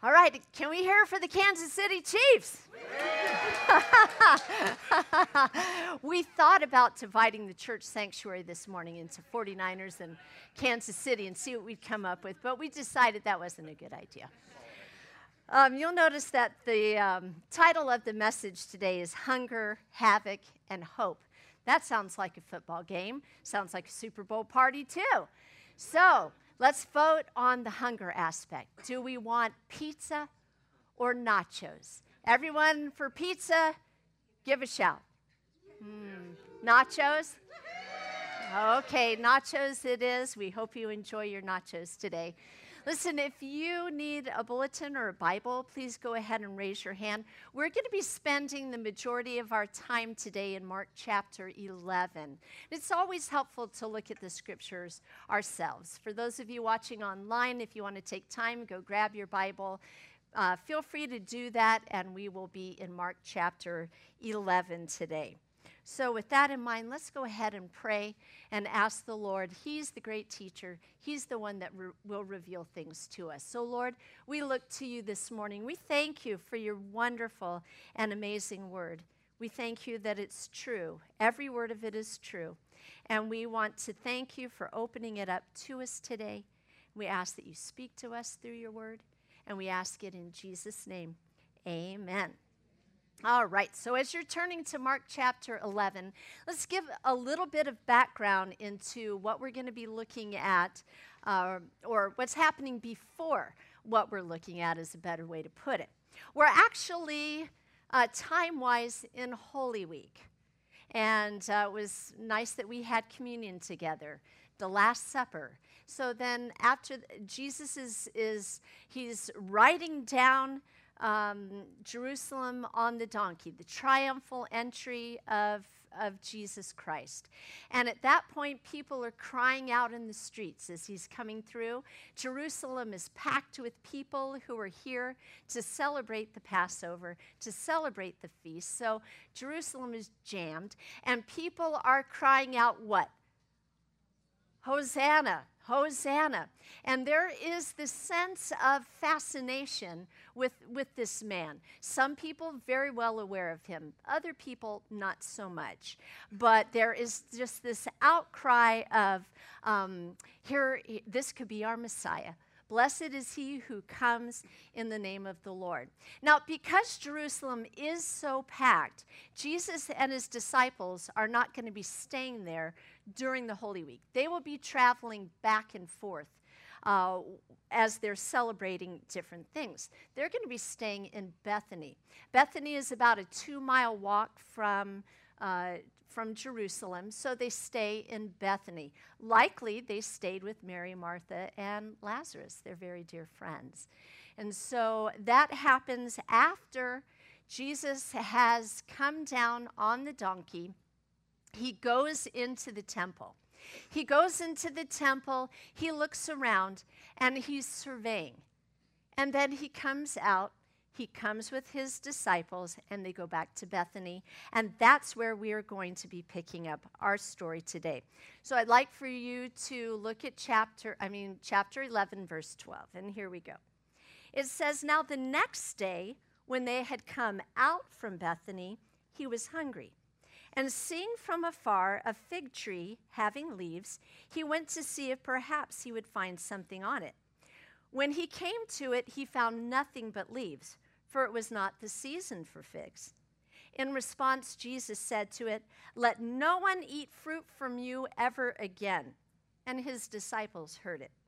All right, can we hear for the Kansas City Chiefs? We thought about dividing the church sanctuary this morning into 49ers and Kansas City and see what we'd come up with, but we decided that wasn't a good idea. You'll notice that the title of the message today is Hunger, Havoc, and Hope. That sounds like a football game. Sounds like a Super Bowl party, too. So let's vote on the hunger aspect. Do we want pizza or nachos? Everyone for pizza, give a shout. Nachos? Okay, nachos it is. We hope you enjoy your nachos today. Listen, if you need a bulletin or a Bible, please go ahead and raise your hand. We're going to be spending the majority of our time today in Mark chapter 11. It's always helpful to look at the scriptures ourselves. For those of you watching online, if you want to take time, go grab your Bible. Feel free to do that, and we will be in Mark chapter 11 today. So with that in mind, let's go ahead and pray and ask the Lord. He's the great teacher. He's the one that will reveal things to us. So Lord, we look to you this morning. We thank you for your wonderful and amazing word. We thank you that it's true. Every word of it is true. And we want to thank you for opening it up to us today. We ask that you speak to us through your word. And we ask it in Jesus' name. Amen. All right, so as you're turning to Mark chapter 11, let's give a little bit of background into what we're going to be looking at, or what's happening before what we're looking at is a better way to put it. We're actually, time-wise, in Holy Week, and it was nice that we had communion together, the Last Supper. So then after Jesus he's riding down Jerusalem on the donkey, the triumphal entry of Jesus Christ. And at that point, people are crying out in the streets as he's coming through. Jerusalem is packed with people who are here to celebrate the Passover, to celebrate the feast. So Jerusalem is jammed, and people are crying out what? Hosanna, Hosanna. And there is this sense of fascination with this man. Some people very well aware of him, other people not so much. But there is just this outcry of, this could be our Messiah. Blessed is he who comes in the name of the Lord. Now, because Jerusalem is so packed, Jesus and his disciples are not going to be staying there during the Holy Week. They will be traveling back and forth as they're celebrating different things. They're going to be staying in Bethany. Bethany is about a 2-mile walk from Jerusalem, so they stay in Bethany. Likely, they stayed with Mary, Martha, and Lazarus, their very dear friends. And so that happens after Jesus has come down on the donkey. He goes into the temple. He goes into the temple, he looks around, and he's surveying. And then he comes out. He comes with his disciples, and they go back to Bethany, and that's where we are going to be picking up our story today. So I'd like for you to look at chapter 11, verse 12, and here we go. It says, "Now the next day, when they had come out from Bethany, he was hungry. And seeing from afar a fig tree having leaves, he went to see if perhaps he would find something on it. When he came to it, he found nothing but leaves, for it was not the season for figs. In response, Jesus said to it, 'Let no one eat fruit from you ever again.' And his disciples heard it.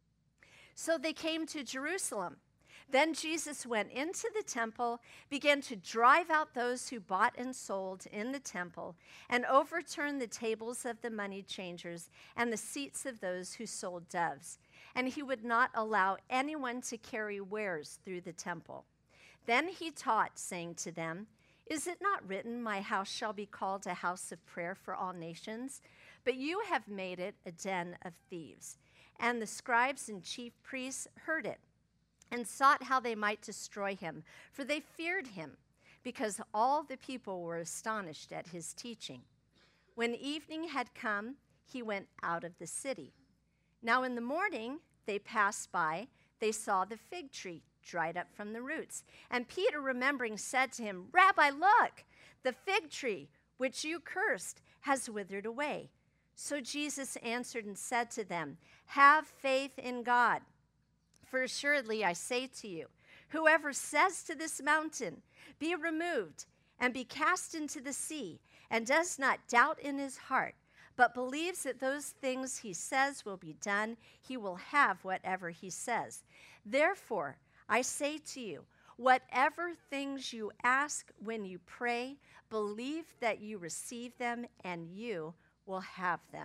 So they came to Jerusalem. Then Jesus went into the temple, began to drive out those who bought and sold in the temple, and overturned the tables of the money changers and the seats of those who sold doves. And he would not allow anyone to carry wares through the temple. Then he taught, saying to them, 'Is it not written, my house shall be called a house of prayer for all nations? But you have made it a den of thieves.' And the scribes and chief priests heard it, and sought how they might destroy him, for they feared him, because all the people were astonished at his teaching. When evening had come, he went out of the city. Now in the morning they passed by, they saw the fig tree dried up from the roots. And Peter, remembering, said to him, Rabbi, look, the fig tree which you cursed has withered away. So Jesus answered and said to them, have faith in God. For assuredly I say to you, whoever says to this mountain, be removed and be cast into the sea, and does not doubt in his heart, but believes that those things he says will be done, he will have whatever he says. Therefore, I say to you, whatever things you ask when you pray, believe that you receive them and you will have them.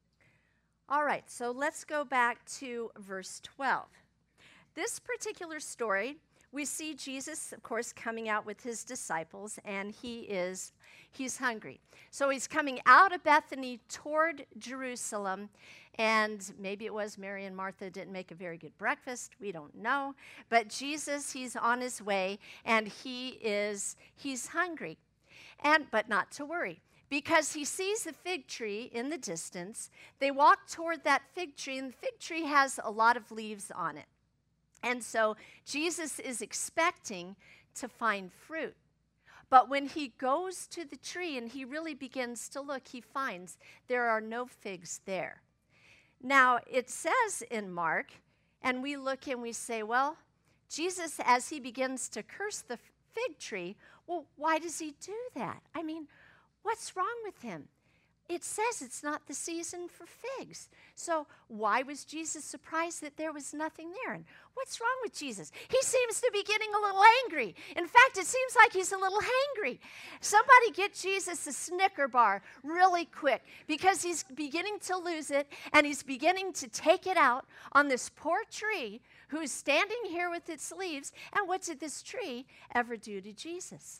All right, so let's go back to verse 12. This particular story, we see Jesus, of course, coming out with his disciples, and he's hungry. So he's coming out of Bethany toward Jerusalem, and maybe it was Mary and Martha didn't make a very good breakfast. We don't know. But Jesus, he's on his way, and he's hungry. But not to worry, because he sees a fig tree in the distance. They walk toward that fig tree, and the fig tree has a lot of leaves on it. And so Jesus is expecting to find fruit. But when he goes to the tree and he really begins to look, he finds there are no figs there. Now, it says in Mark, and we look and we say, well, Jesus, as he begins to curse the fig tree, well, why does he do that? I mean, what's wrong with him? It says it's not the season for figs. So why was Jesus surprised that there was nothing there? And what's wrong with Jesus? He seems to be getting a little angry. In fact, it seems like he's a little hangry. Somebody get Jesus a Snicker bar really quick, because he's beginning to lose it, and he's beginning to take it out on this poor tree who's standing here with its leaves. And what did this tree ever do to Jesus?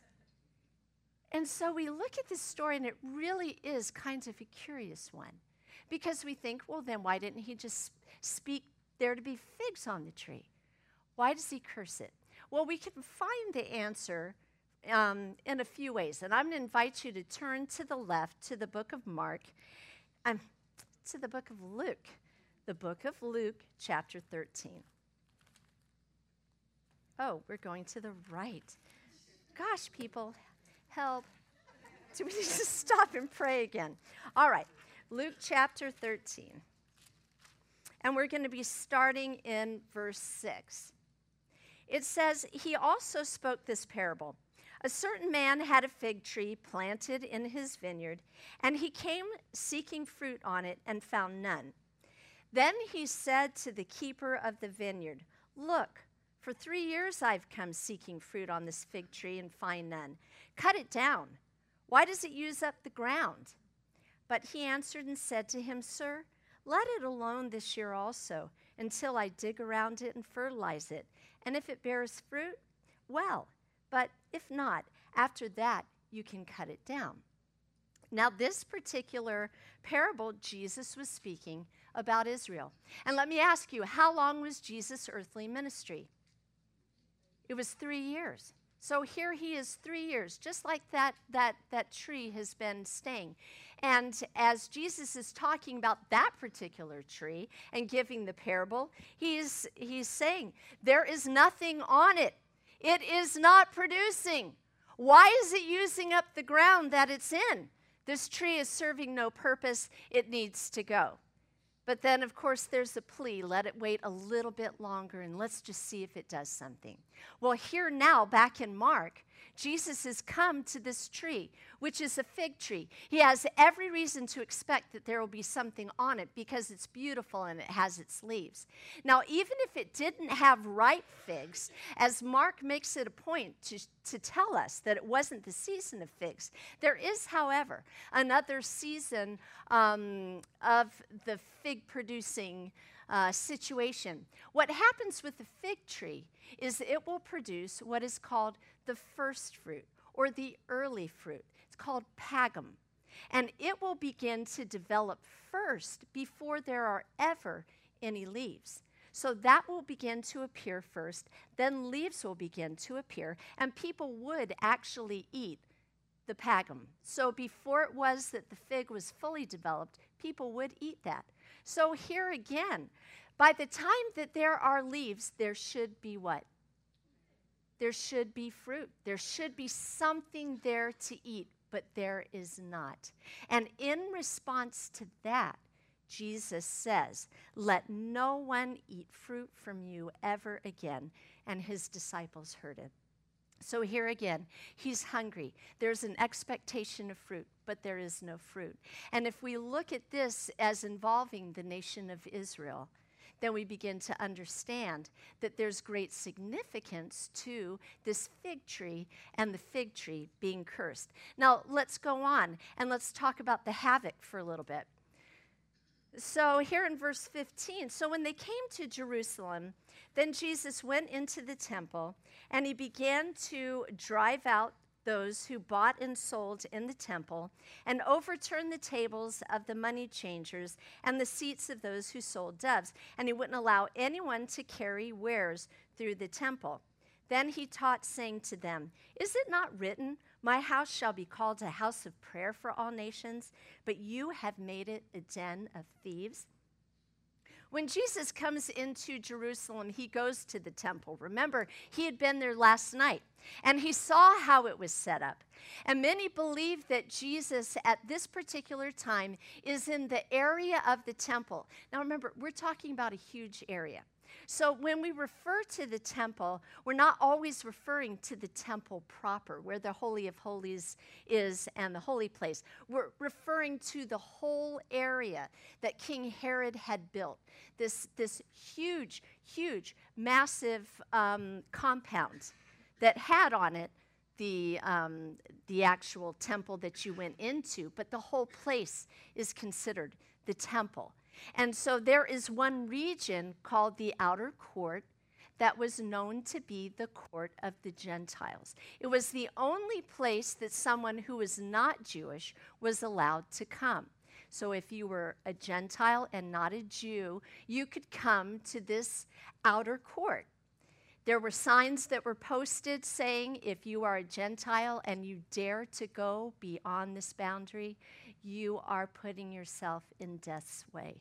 And so we look at this story, and it really is kind of a curious one, because we think, well, then why didn't he just speak there to be figs on the tree? Why does he curse it? Well, we can find the answer in a few ways, and I'm going to invite you to turn to the left to the book of Mark, to the book of Luke, chapter 13. Oh, we're going to the right. Gosh, people. Help. Do we need to stop and pray again? All right, Luke chapter 13. And we're going to be starting in verse 6. It says, he also spoke this parable. A certain man had a fig tree planted in his vineyard, and he came seeking fruit on it and found none. Then he said to the keeper of the vineyard, look, for 3 years I've come seeking fruit on this fig tree and find none. Cut it down. Why does it use up the ground? But he answered and said to him, Sir, let it alone this year also, until I dig around it and fertilize it. And if it bears fruit, well, but if not, after that you can cut it down. Now, this particular parable, Jesus was speaking about Israel. And let me ask you, how long was Jesus' earthly ministry? It was 3 years. So here he is 3 years, just like that tree has been staying. And as Jesus is talking about that particular tree and giving the parable, he's saying, there is nothing on it. It is not producing. Why is it using up the ground that it's in? This tree is serving no purpose. It needs to go. But then, of course, there's a plea. Let it wait a little bit longer, and let's just see if it does something. Well, here now, back in Mark, Jesus has come to this tree, which is a fig tree. He has every reason to expect that there will be something on it because it's beautiful and it has its leaves. Now, even if it didn't have ripe figs, as Mark makes it a point to tell us that it wasn't the season of figs, there is, however, another season of the fig-producing situation. What happens with the fig tree is it will produce what is called the first fruit or the early fruit. It's called pagum. And it will begin to develop first before there are ever any leaves. So that will begin to appear first, then leaves will begin to appear, and people would actually eat the pagum. So before it was that the fig was fully developed, people would eat that. So here again, by the time that there are leaves, there should be what? there should be fruit. There should be something there to eat, but there is not. And in response to that, Jesus says, "Let no one eat fruit from you ever again." And his disciples heard it. So here again, he's hungry. There's an expectation of fruit, but there is no fruit. And if we look at this as involving the nation of Israel, then we begin to understand that there's great significance to this fig tree and the fig tree being cursed. Now, let's go on and let's talk about the havoc for a little bit. So here in verse 15, so when they came to Jerusalem, then Jesus went into the temple, and he began to drive out those who bought and sold in the temple, and overturn the tables of the money changers and the seats of those who sold doves. And he wouldn't allow anyone to carry wares through the temple. Then he taught, saying to them, "Is it not written, 'My house shall be called a house of prayer for all nations,' but you have made it a den of thieves?" When Jesus comes into Jerusalem, he goes to the temple. Remember, he had been there last night, and he saw how it was set up. And many believe that Jesus, at this particular time, is in the area of the temple. Now remember, we're talking about a huge area. So when we refer to the temple, we're not always referring to the temple proper, where the Holy of Holies is and the holy place. We're referring to the whole area that King Herod had built, this huge, massive compound that had on it the actual temple that you went into, but the whole place is considered the temple. And so there is one region called the outer court that was known to be the court of the Gentiles. It was the only place that someone who was not Jewish was allowed to come. So if you were a Gentile and not a Jew, you could come to this outer court. There were signs that were posted saying, if you are a Gentile and you dare to go beyond this boundary, you are putting yourself in death's way.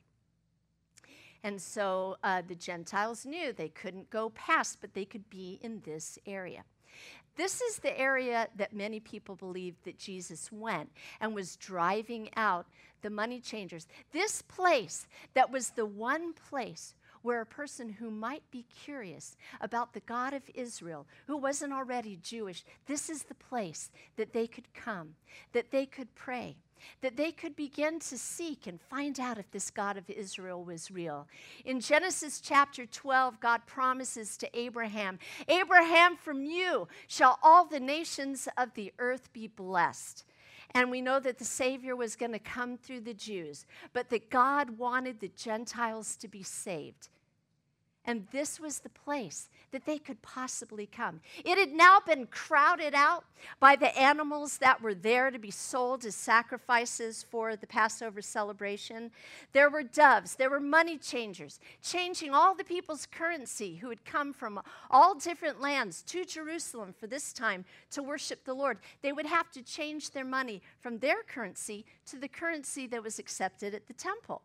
And so the Gentiles knew they couldn't go past, but they could be in this area. This is the area that many people believe that Jesus went and was driving out the money changers. This place that was the one place where a person who might be curious about the God of Israel, who wasn't already Jewish, this is the place that they could come, that they could pray, that they could begin to seek and find out if this God of Israel was real. In Genesis chapter 12, God promises to Abraham, "Abraham, from you shall all the nations of the earth be blessed." And we know that the Savior was going to come through the Jews, but that God wanted the Gentiles to be saved. And this was the place that they could possibly come. It had now been crowded out by the animals that were there to be sold as sacrifices for the Passover celebration. There were doves, there were money changers, changing all the people's currency who had come from all different lands to Jerusalem for this time to worship the Lord. They would have to change their money from their currency to the currency that was accepted at the temple.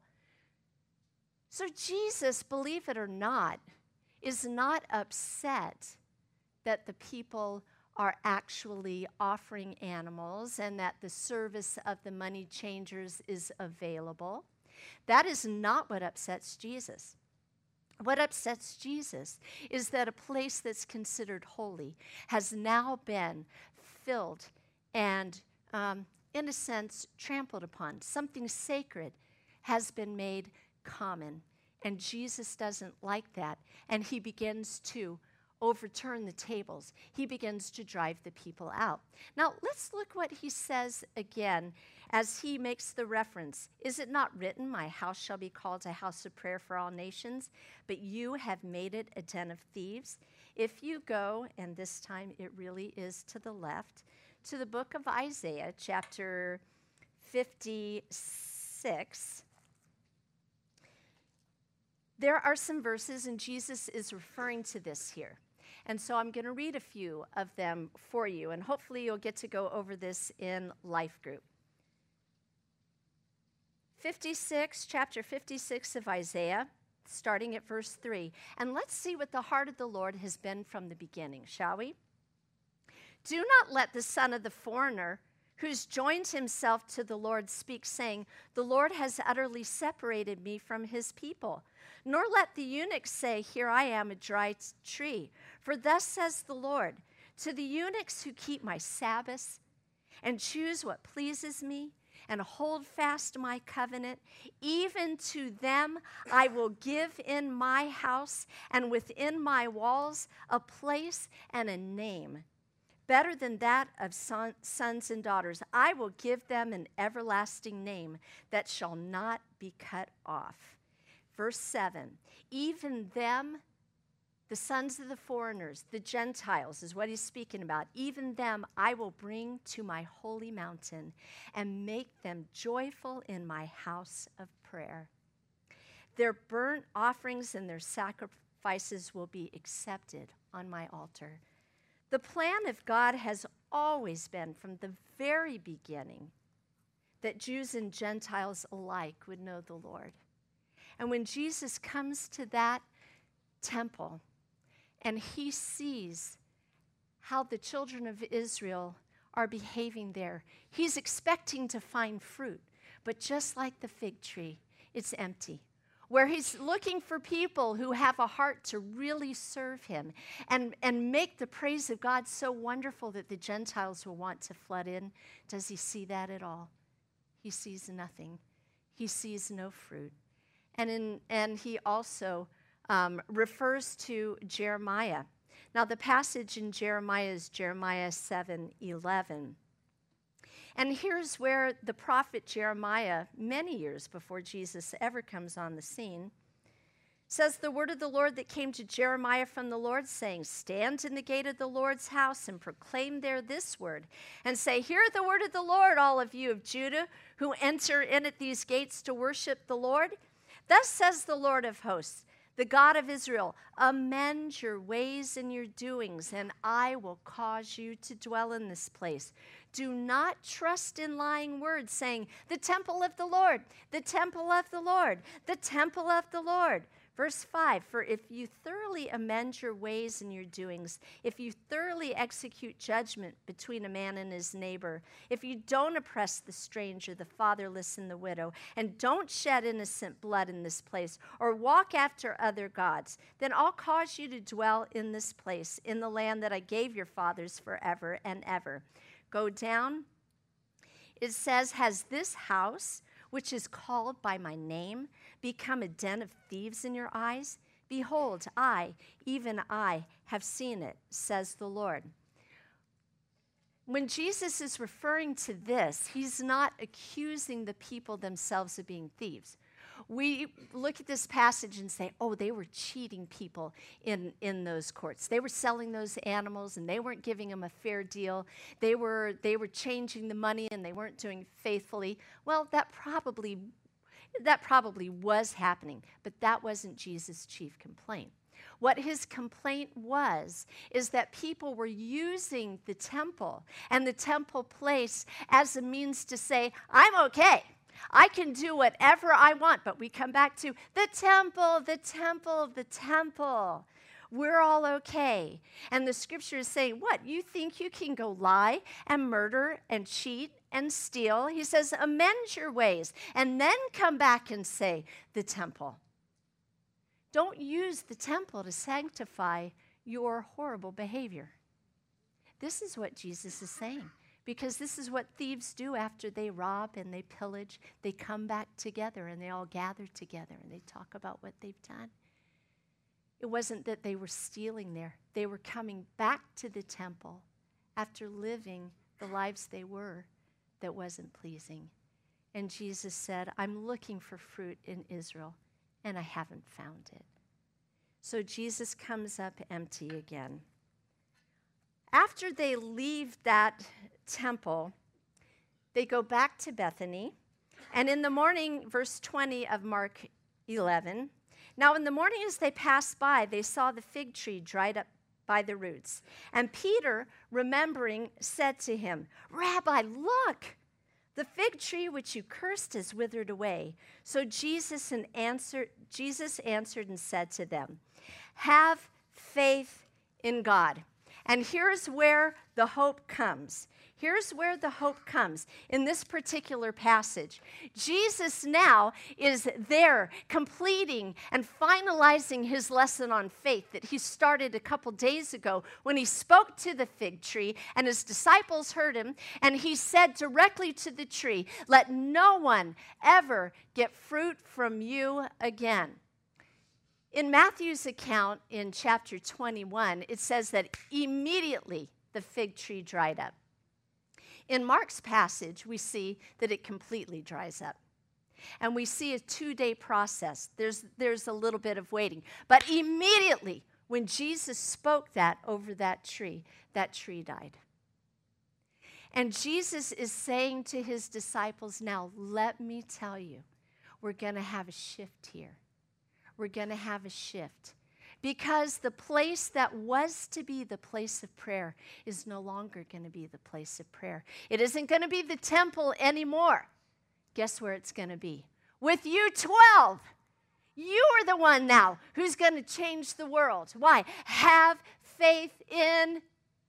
So Jesus, believe it or not, is not upset that the people are actually offering animals and that the service of the money changers is available. That is not what upsets Jesus. What upsets Jesus is that a place that's considered holy has now been filled and, in a sense, trampled upon. Something sacred has been made common, and Jesus doesn't like that, and he begins to overturn the tables. He begins to drive the people out. Now, let's look what he says again as he makes the reference. "Is it not written, 'My house shall be called a house of prayer for all nations,' but you have made it a den of thieves?" If you go, and this time it really is to the left, to the book of Isaiah, chapter 56, there are some verses, and Jesus is referring to this here. And so I'm going to read a few of them for you, and hopefully you'll get to go over this in life group. Chapter 56 of Isaiah, starting at verse 3. And let's see what the heart of the Lord has been from the beginning, shall we? Do not let the son of the foreigner who's joined himself to the Lord speak, saying, the Lord has utterly separated me from his people. Nor let the eunuch say, here I am, a dry tree. For thus says the Lord, to the eunuchs who keep my Sabbaths and choose what pleases me and hold fast my covenant, even to them I will give in my house and within my walls a place and a name better than that of sons and daughters. I will give them an everlasting name that shall not be cut off. Verse 7, even them, the sons of the foreigners, the Gentiles is what he's speaking about. Even them I will bring to my holy mountain and make them joyful in my house of prayer. Their burnt offerings and their sacrifices will be accepted on my altar. The plan of God has always been from the very beginning that Jews and Gentiles alike would know the Lord. And when Jesus comes to that temple and he sees how the children of Israel are behaving there, he's expecting to find fruit. But just like the fig tree, it's empty. Where he's looking for people who have a heart to really serve him and make the praise of God so wonderful that the Gentiles will want to flood in. Does he see that at all? He sees nothing. He sees no fruit. And he also refers to Jeremiah. Now the passage in Jeremiah is Jeremiah 7:11. And here's where the prophet Jeremiah, many years before Jesus ever comes on the scene, says the word of the Lord that came to Jeremiah from the Lord, saying, stand in the gate of the Lord's house and proclaim there this word, and say, hear the word of the Lord, all of you of Judah, who enter in at these gates to worship the Lord. Thus says the Lord of hosts, the God of Israel, amend your ways and your doings, and I will cause you to dwell in this place. Do not trust in lying words, saying, the temple of the Lord, the temple of the Lord, the temple of the Lord. Verse 5, for if you thoroughly amend your ways and your doings, if you thoroughly execute judgment between a man and his neighbor, if you don't oppress the stranger, the fatherless, and the widow, and don't shed innocent blood in this place, or walk after other gods, then I'll cause you to dwell in this place, in the land that I gave your fathers forever and ever. Go down. It says, has this house, which is called by my name, become a den of thieves in your eyes? Behold, I, even I, have seen it, says the Lord. When Jesus is referring to this, he's not accusing the people themselves of being thieves. We look at this passage and say, oh, they were cheating people in those courts. They were selling those animals and they weren't giving them a fair deal. They were changing the money and they weren't doing it faithfully. Well, that probably was happening, but that wasn't Jesus' chief complaint. What his complaint is that people were using the temple and the temple place as a means to say, I'm okay. I can do whatever I want. But we come back to the temple, the temple, the temple. We're all okay. And the scripture is saying, what? You think you can go lie and murder and cheat and steal? He says, amend your ways and then come back and say, the temple. Don't use the temple to sanctify your horrible behavior. This is what Jesus is saying. Because this is what thieves do after they rob and they pillage. They come back together and they all gather together and they talk about what they've done. It wasn't that they were stealing there. They were coming back to the temple after living the lives they were that wasn't pleasing. And Jesus said, I'm looking for fruit in Israel and I haven't found it. So Jesus comes up empty again. After they leave that temple, they go back to Bethany. And in the morning, verse 20 of Mark 11, now in the morning as they passed by, they saw the fig tree dried up by the roots. And Peter, remembering, said to him, Rabbi, look, the fig tree which you cursed has withered away. So Jesus answered and said to them, have faith in God. And here's where the hope comes. Here's where the hope comes in this particular passage. Jesus now is there completing and finalizing his lesson on faith that he started a couple days ago when he spoke to the fig tree and his disciples heard him, and he said directly to the tree, "Let no one ever get fruit from you again." In Matthew's account in chapter 21, it says that immediately the fig tree dried up. In Mark's passage, we see that it completely dries up. And we see a 2-day process. There's a little bit of waiting. But immediately, when Jesus spoke that over that tree died. And Jesus is saying to his disciples, now let me tell you, we're going to have a shift here. We're going to have a shift. Because the place that was to be the place of prayer is no longer going to be the place of prayer. It isn't going to be the temple anymore. Guess where it's going to be? With you 12. You are the one now who's going to change the world. Why? Have faith in.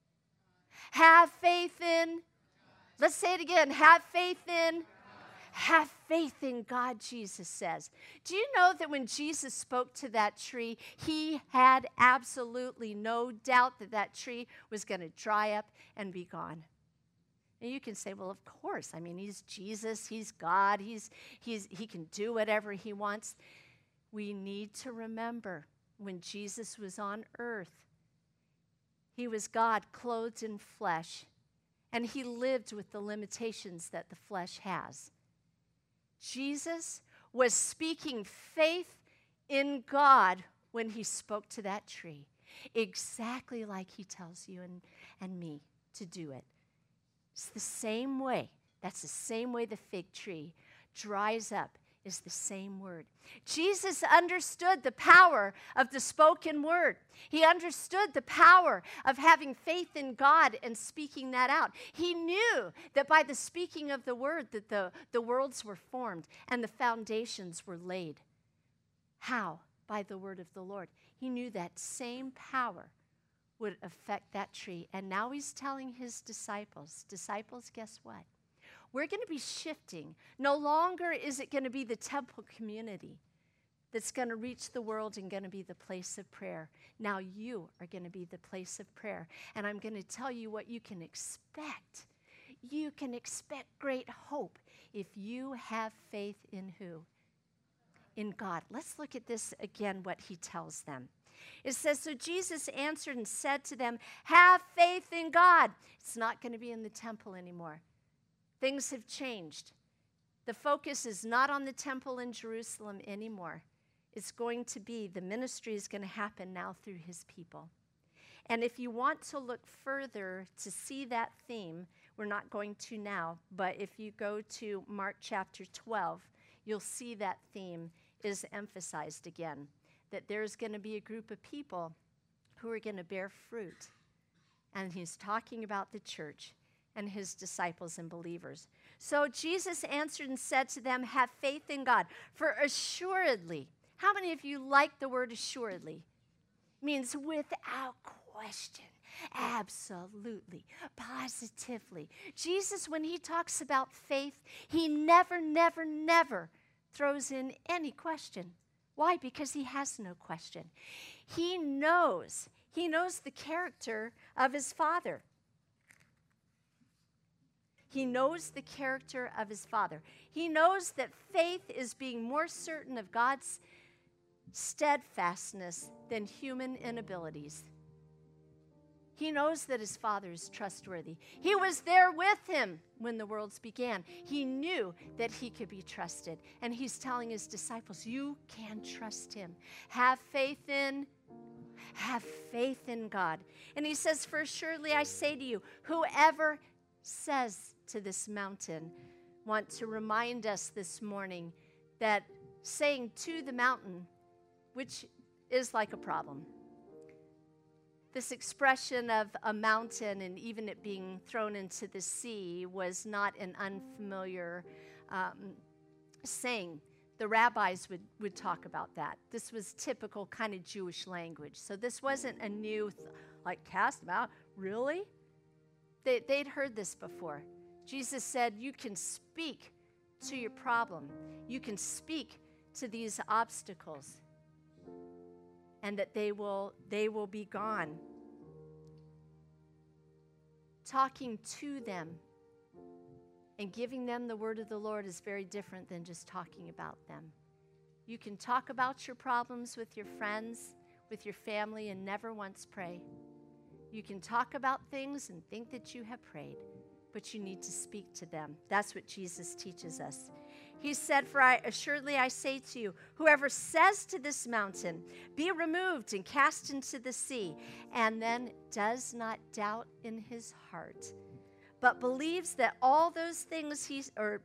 Let's say it again. Have faith in. Have faith in God, Jesus says. Do you know that when Jesus spoke to that tree, he had absolutely no doubt that that tree was going to dry up and be gone? And you can say, well, of course. I mean, he's Jesus. He's God. He can do whatever he wants. We need to remember when Jesus was on earth, he was God clothed in flesh, and he lived with the limitations that the flesh has. Jesus was speaking faith in God when he spoke to that tree, exactly like he tells you and me to do it. It's the same way. That's the same way the fig tree dries up, is the same word. Jesus understood the power of the spoken word. He understood the power of having faith in God and speaking that out. He knew that by the speaking of the word that the worlds were formed and the foundations were laid. How? By the word of the Lord. He knew that same power would affect that tree. And now he's telling his disciples, guess what? We're going to be shifting. No longer is it going to be the temple community that's going to reach the world and going to be the place of prayer. Now you are going to be the place of prayer. And I'm going to tell you what you can expect. You can expect great hope if you have faith in who? In God. Let's look at this again, what he tells them. It says, so Jesus answered and said to them, have faith in God. It's not going to be in the temple anymore. Things have changed. The focus is not on the temple in Jerusalem anymore. It's going to be, the ministry is going to happen now through his people. And if you want to look further to see that theme, we're not going to now, but if you go to Mark chapter 12, you'll see that theme is emphasized again, that there's going to be a group of people who are going to bear fruit. And he's talking about the church and his disciples and believers. So Jesus answered and said to them, have faith in God, for assuredly. How many of you like the word assuredly? It means without question, absolutely, positively. Jesus, when he talks about faith, he never throws in any question. Why? Because he has no question. He knows the character of his Father. He knows the character of his Father. He knows that faith is being more certain of God's steadfastness than human inabilities. He knows that his Father is trustworthy. He was there with him when the worlds began. He knew that he could be trusted. And he's telling his disciples, you can trust him. Have faith in God. And he says, for surely I say to you, whoever says to this mountain, want to remind us this morning that saying to the mountain, which is like a problem. This expression of a mountain and even it being thrown into the sea was not an unfamiliar saying. The rabbis would talk about that. This was typical kind of Jewish language. So this wasn't a new, like cast them out. Really? they'd heard this before. Jesus said, you can speak to your problem. You can speak to these obstacles, and that they will be gone. Talking to them and giving them the word of the Lord is very different than just talking about them. You can talk about your problems with your friends, with your family, and never once pray. You can talk about things and think that you have prayed, but you need to speak to them. That's what Jesus teaches us. He said, for assuredly I say to you, whoever says to this mountain, be removed and cast into the sea, and then does not doubt in his heart, but believes that those things he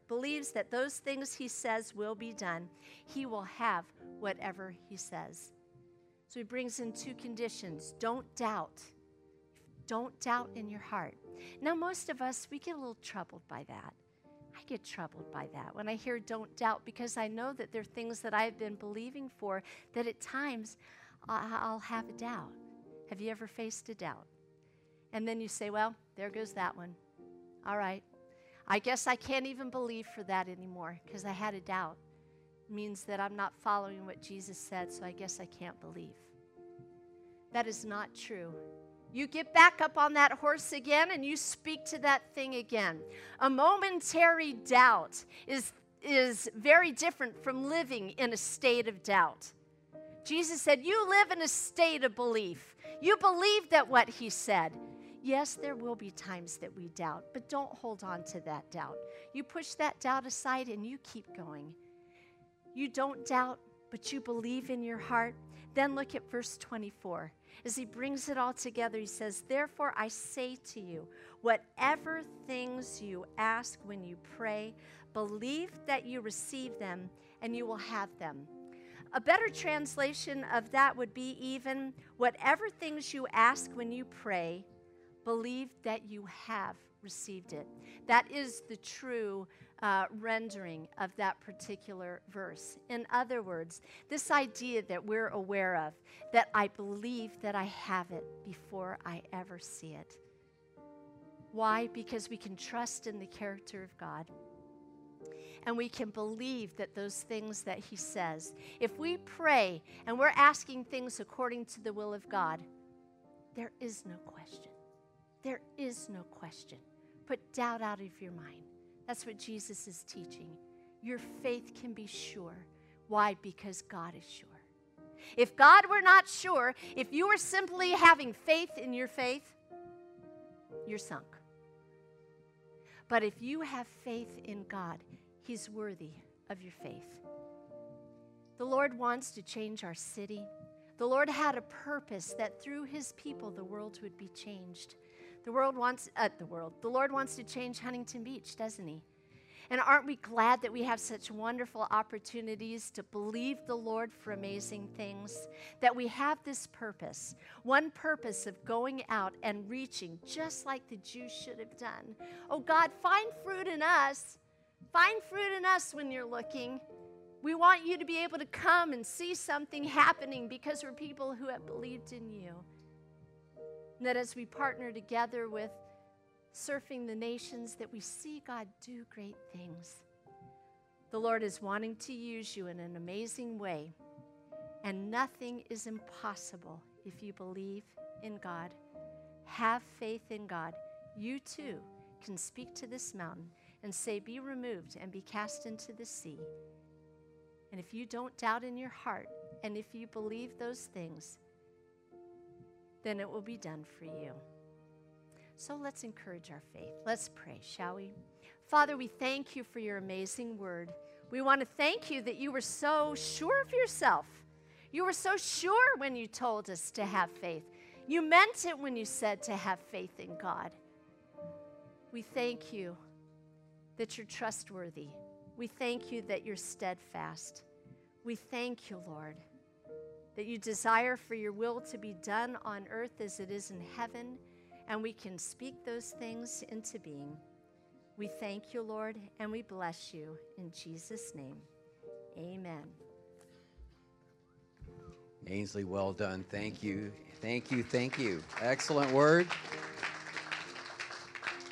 says will be done, he will have whatever he says. So he brings in two conditions. Don't doubt. Don't doubt in your heart. Now, most of us, we get a little troubled by that. I get troubled by that when I hear don't doubt, because I know that there are things that I've been believing for that at times I'll have a doubt. Have you ever faced a doubt? And then you say, well, there goes that one. All right. I guess I can't even believe for that anymore because I had a doubt. It means that I'm not following what Jesus said, so I guess I can't believe. That is not true. You get back up on that horse again and you speak to that thing again. A momentary doubt is very different from living in a state of doubt. Jesus said, you live in a state of belief. You believe that what he said. Yes, there will be times that we doubt, but don't hold on to that doubt. You push that doubt aside and you keep going. You don't doubt, but you believe in your heart. Then look at verse 24. As he brings it all together, he says, therefore I say to you, whatever things you ask when you pray, believe that you receive them and you will have them. A better translation of that would be even, whatever things you ask when you pray, believe that you have received it. That is the true rendering of that particular verse. In other words, this idea that we're aware of, that I believe that I have it before I ever see it. Why? Because we can trust in the character of God. And we can believe that those things that he says, if we pray and we're asking things according to the will of God, there is no question. There is no question. Put doubt out of your mind. That's what Jesus is teaching. Your faith can be sure. Why? Because God is sure. If God were not sure, if you were simply having faith in your faith, you're sunk. But if you have faith in God, he's worthy of your faith. The Lord wants to change our city. The Lord had a purpose that through his people the world would be changed. The Lord wants to change Huntington Beach, doesn't he? And aren't we glad that we have such wonderful opportunities to believe the Lord for amazing things? That we have this purpose, one purpose of going out and reaching just like the Jews should have done. Oh God, find fruit in us. Find fruit in us when you're looking. We want you to be able to come and see something happening because we're people who have believed in you. And that as we partner together with Surfing the Nations, that we see God do great things. The Lord is wanting to use you in an amazing way, and nothing is impossible if you believe in God. Have faith in God. You too can speak to this mountain and say, be removed and be cast into the sea. And if you don't doubt in your heart, and if you believe those things, then it will be done for you. So let's encourage our faith. Let's pray, shall we? Father, we thank you for your amazing word. We want to thank you that you were so sure of yourself. You were so sure when you told us to have faith. You meant it when you said to have faith in God. We thank you that you're trustworthy. We thank you that you're steadfast. We thank you, Lord, that you desire for your will to be done on earth as it is in heaven, and we can speak those things into being. We thank you, Lord, and we bless you in Jesus' name. Amen. Ainsley, well done. Thank you. Thank you. Thank you. Excellent word.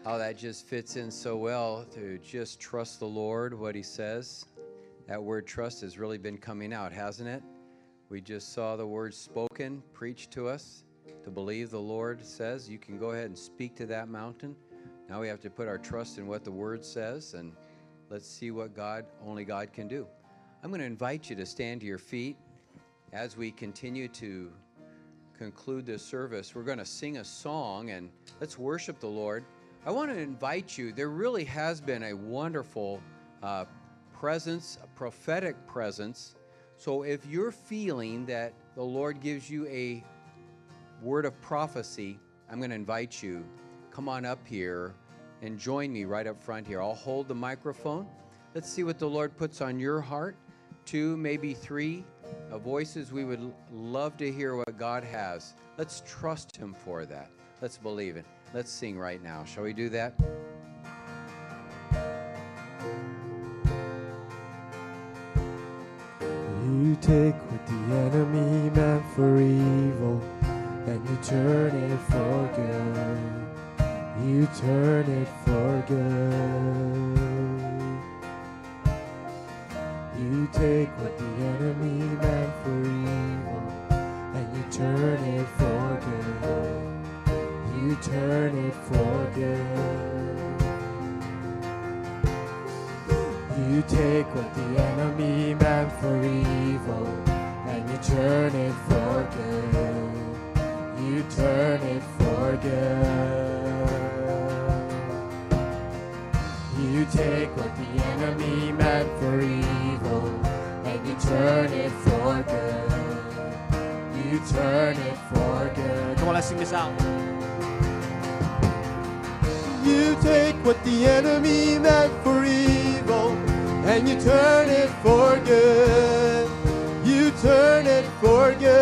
How that just fits in so well to just trust the Lord, what he says. That word trust has really been coming out, hasn't it? We just saw the word spoken, preached to us, to believe the Lord says. You can go ahead and speak to that mountain. Now we have to put our trust in what the word says, and let's see what only God can do. I'm going to invite you to stand to your feet as we continue to conclude this service. We're going to sing a song, and let's worship the Lord. I want to invite you. There really has been a wonderful presence, a prophetic presence. So if you're feeling that the Lord gives you a word of prophecy, I'm going to invite you. Come on up here and join me right up front here. I'll hold the microphone. Let's see what the Lord puts on your heart. 2, maybe 3 voices. We would love to hear what God has. Let's trust him for that. Let's believe it. Let's sing right now. Shall we do that? You take what the enemy meant for evil, and you turn it for good. You turn it for good. You take what the enemy meant for evil, and you turn it for good. You turn it for good. You take what the enemy meant for evil, and you turn it for good. You turn it for good. You take what the enemy meant for evil, and you turn it for good. You turn it for good. Come on, let's sing this out. You take what the enemy meant for evil, and you turn it for good. You turn it for good.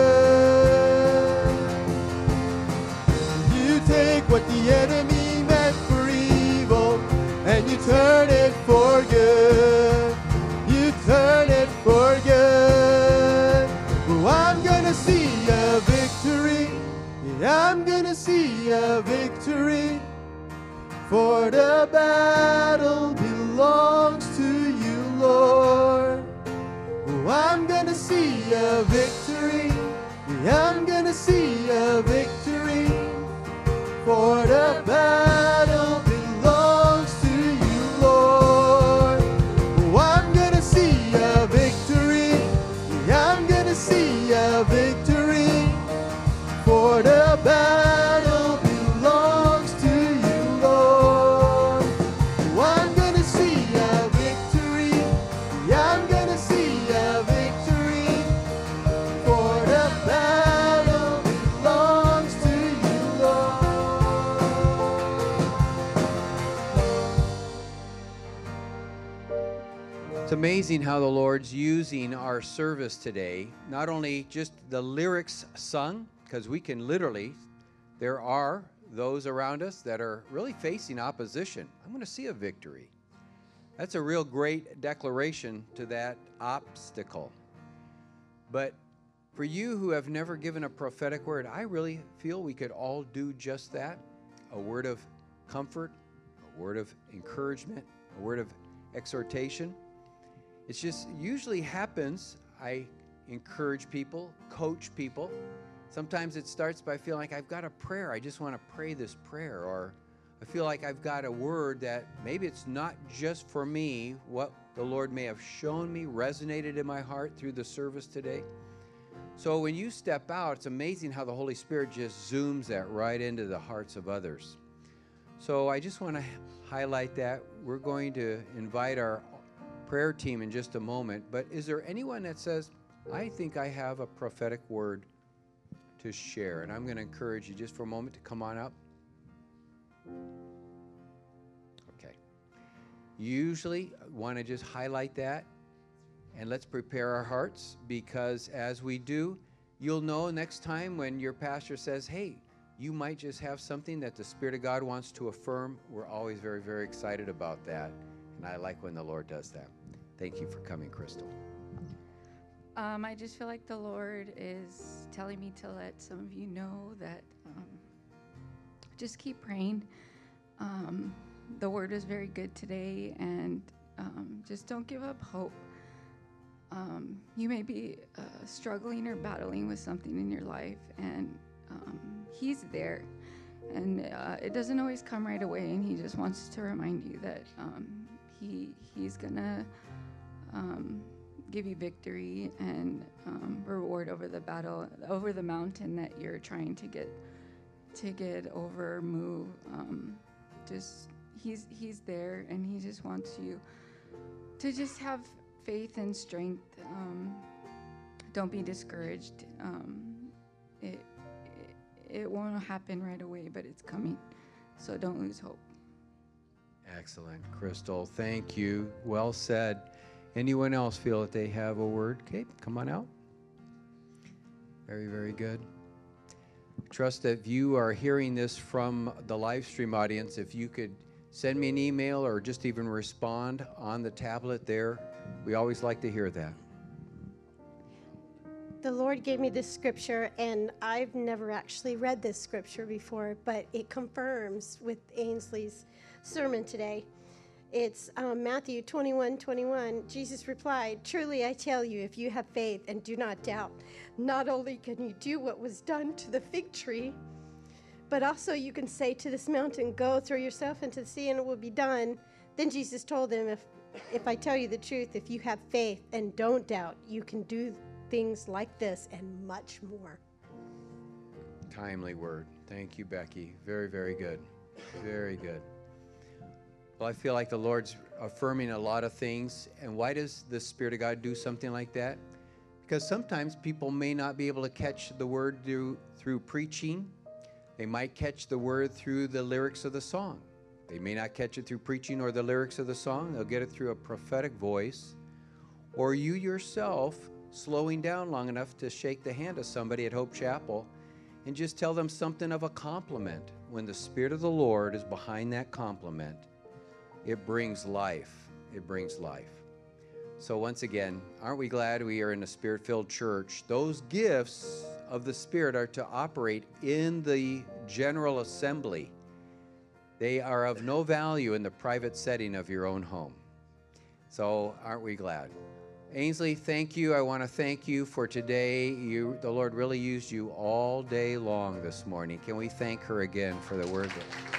You take what the enemy meant for evil, and you turn it for good. You turn it for good. Oh, I'm gonna see a victory. Yeah, I'm gonna see a victory. For the battle belongs to you, Lord. Oh, I'm gonna see a victory. Yeah, I'm gonna see a victory. For the battle belongs to you, Lord. Oh, I'm gonna see a victory. Yeah, I'm gonna see a victory. For the battle belongs to you, Lord. Oh, I'm gonna see a victory. Yeah, I'm gonna see a victory. For the battle belongs to you, Lord. It's amazing how the Lord's using our service today, not only just the lyrics sung, because we can literally, there are those around us that are really facing opposition. I'm going to see a victory. That's a real great declaration to that obstacle. But for you who have never given a prophetic word, I really feel we could all do just that. A word of comfort, a word of encouragement, a word of exhortation. It just usually happens. I encourage people, coach people. Sometimes it starts by feeling like I've got a prayer. I just want to pray this prayer. Or I feel like I've got a word that maybe it's not just for me, what the Lord may have shown me, resonated in my heart through the service today. So when you step out, it's amazing how the Holy Spirit just zooms that right into the hearts of others. So I just want to highlight that. We're going to invite our prayer team in just a moment. But is there anyone that says, I think I have a prophetic word to share? And I'm going to encourage you just for a moment to come on up. Okay. Usually want to just highlight that, and let's prepare our hearts, because as we do, you'll know next time when your pastor says, hey, you might just have something that the Spirit of God wants to affirm. We're always very, very excited about that, and I like when the Lord does that. Thank you for coming, Crystal. I just feel like the Lord is telling me to let some of you know that just keep praying. The word was very good today, and just don't give up hope. You may be struggling or battling with something in your life, and he's there. And it doesn't always come right away, and he just wants to remind you that he's going to give you victory and reward over the battle, over the mountain that you're trying to get over, move. He's there, and he just wants you to just have faith and strength. Don't be discouraged. It won't happen right away, but it's coming. So don't lose hope. Excellent, Crystal. Thank you. Well said. Anyone else feel that they have a word? Kate, come on out. Very, very good. Trust that if you are hearing this from the live stream audience, if you could send me an email or just even respond on the tablet there, we always like to hear that. The Lord gave me this scripture, and I've never actually read this scripture before, but it confirms with Ainsley's sermon today. It's Matthew 21:21. Jesus replied, "Truly I tell you, if you have faith and do not doubt, not only can you do what was done to the fig tree, but also you can say to this mountain, go throw yourself into the sea, and it will be done." Then Jesus told him, if I tell you the truth, if you have faith and don't doubt, you can do things like this and much more. Timely word. Thank you, Becky. Very, very good. Very good. Well, I feel like the Lord's affirming a lot of things. And why does the Spirit of God do something like that? Because sometimes people may not be able to catch the word through preaching. They might catch the word through the lyrics of the song. They may not catch it through preaching or the lyrics of the song. They'll get it through a prophetic voice. Or you yourself slowing down long enough to shake the hand of somebody at Hope Chapel and just tell them something of a compliment. When the Spirit of the Lord is behind that compliment, it brings life. It brings life. So once again, aren't we glad we are in a Spirit-filled church? Those gifts of the Spirit are to operate in the general assembly. They are of no value in the private setting of your own home. So aren't we glad? Ainsley, thank you. I want to thank you for today. The Lord really used you all day long this morning. Can we thank her again for the word?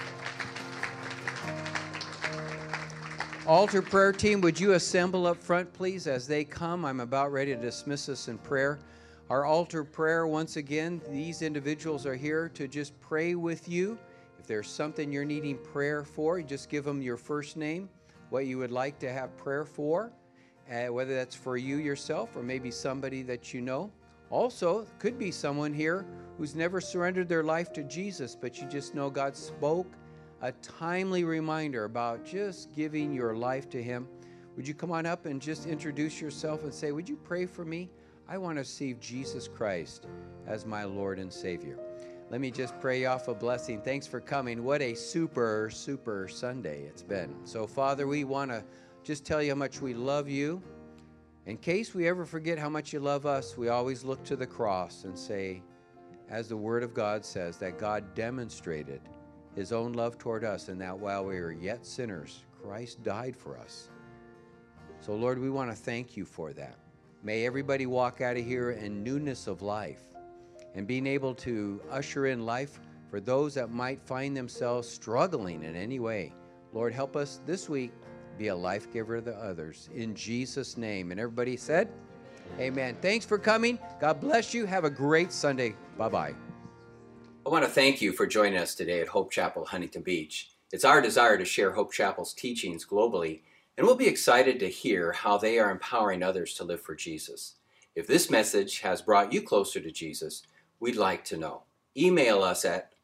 Altar prayer team, would you assemble up front, please, as they come? I'm about ready to dismiss us in prayer. Our altar prayer, once again, these individuals are here to just pray with you. If there's something you're needing prayer for, you just give them your first name, what you would like to have prayer for. Whether that's for you yourself or maybe somebody that you know. Also, could be someone here who's never surrendered their life to Jesus, but you just know God spoke a timely reminder about just giving your life to Him. Would you come on up and just introduce yourself and say, would you pray for me? I want to receive Jesus Christ as my Lord and Savior. Let me just pray off a blessing. Thanks for coming. What a super, super Sunday it's been. So, Father, we want to just tell you how much we love you. In case we ever forget how much you love us, we always look to the cross and say, as the Word of God says, that God demonstrated His own love toward us, and that while we were yet sinners, Christ died for us. So, Lord, we want to thank you for that. May everybody walk out of here in newness of life and being able to usher in life for those that might find themselves struggling in any way. Lord, help us this week be a life giver to others. In Jesus' name. And everybody said, amen. Thanks for coming. God bless you. Have a great Sunday. Bye-bye. I want to thank you for joining us today at Hope Chapel, Huntington Beach. It's our desire to share Hope Chapel's teachings globally, and we'll be excited to hear how they are empowering others to live for Jesus. If this message has brought you closer to Jesus, we'd like to know. Email us at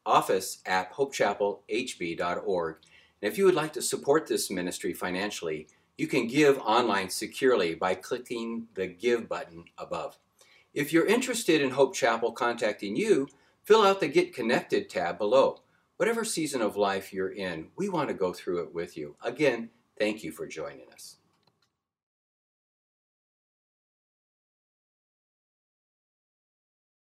office@hopechapelhb.org. And if you would like to support this ministry financially, you can give online securely by clicking the Give button above. If you're interested in Hope Chapel contacting you, fill out the Get Connected tab below. Whatever season of life you're in, we want to go through it with you. Again, thank you for joining us.